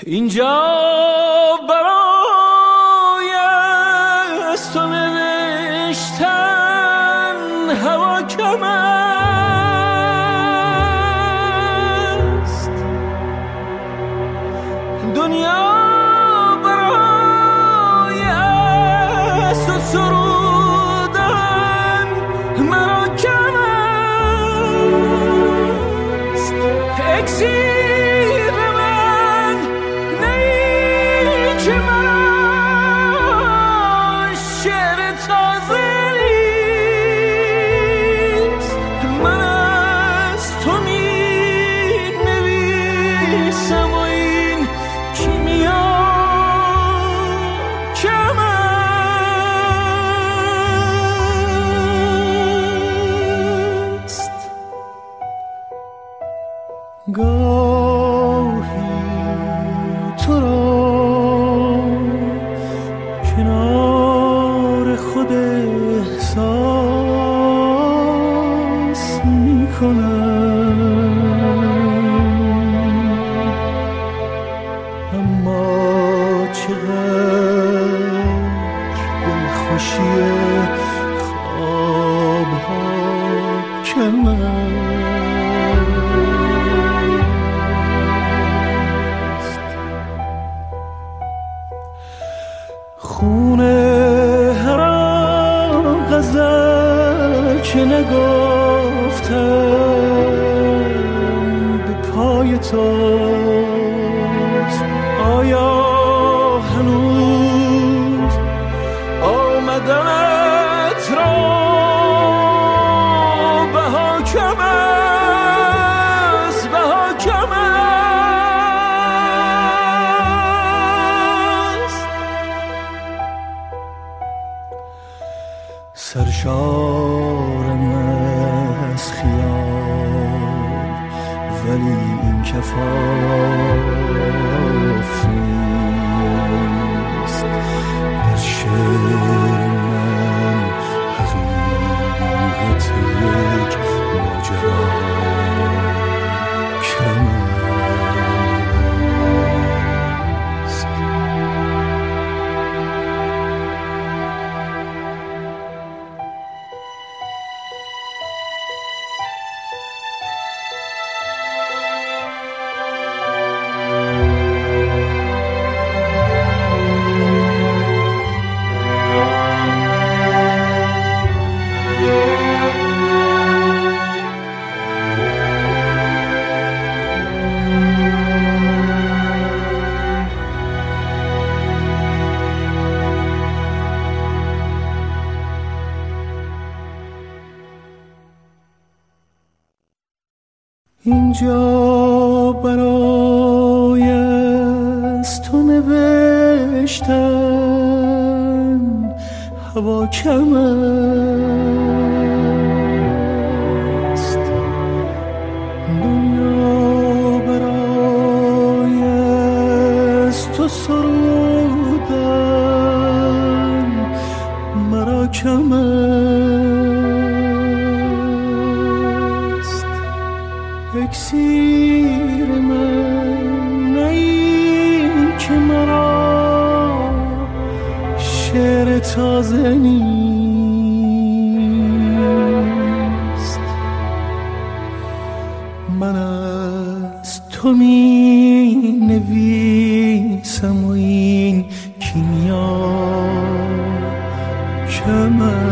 اینجا برای از تو نوشتن هوا کم است، دنیا برای از تو سرودن مرا کم است. اکسیر من نیچه مرا شعر تازه نیست، من از تو می نویسم و این کیمیا کم است. گاهی تو را کنار خود احساس می کنم، اما چقدر دلخوشی خوابها کم است. خونه هر آن غزل که نگفتم به پای توست، آیا هنوز آمدنت را بها کم است، بها کم است. سرشارم از خیال ولی این کفاف نیست، در شعر من حقیقت یک ماجرا کم است. اینجا برای از تو نوشتن هوا کم است، دنیا برای از تو سرودن مرا کم است. اکسیر من نی که مرا شعر تازه نیست، من از تو می نویسم و این کیمیا کم است.